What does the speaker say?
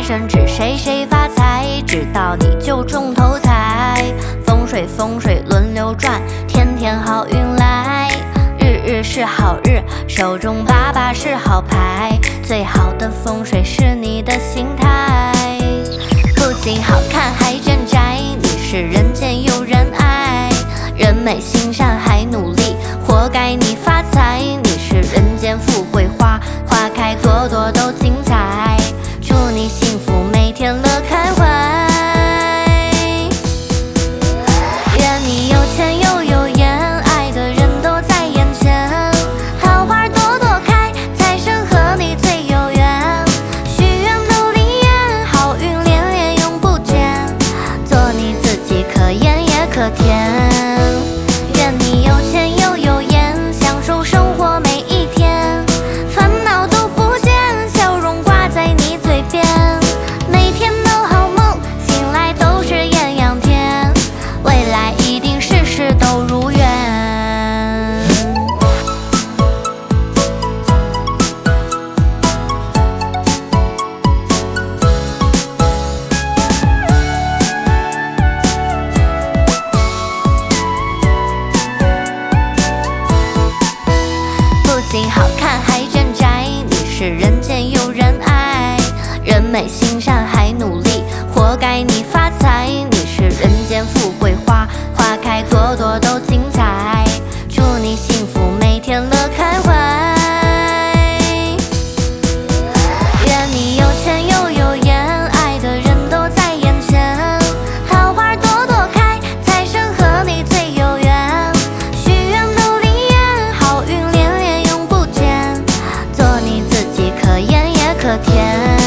生指谁谁发财，知道你就中头彩。风水轮流转，天天好运来。日日是好日，手中把把是好牌。最好的风水是你的心态，不仅好看还镇宅。你是人见有人爱，人美心善还努力，活该你发财。你是人间富贵花，花开朵朵都精彩。祝你幸福，每天乐开怀。愿你有钱又有颜，爱的人都在眼前。桃花朵朵开，财神和你最有缘。许愿都灵验，好运连连永不减。做你自己，可盐也可甜。愿你有钱又有颜，享受生活每一天。烦恼都不见，笑容挂在你嘴边。每天都好梦，醒来都是艳阳天。未来一定事事都如愿。不仅好看还镇宅，你是人见有人爱。人美心善还努力，活该你发财。你是人间富贵花，花开朵朵都精彩。祝你幸福，每天乐开怀。愿你有钱又有颜，爱的人都在眼前。桃花朵朵开，财神和你最有缘。许愿都灵验，好运连连永不减。做你自己，可盐也可甜。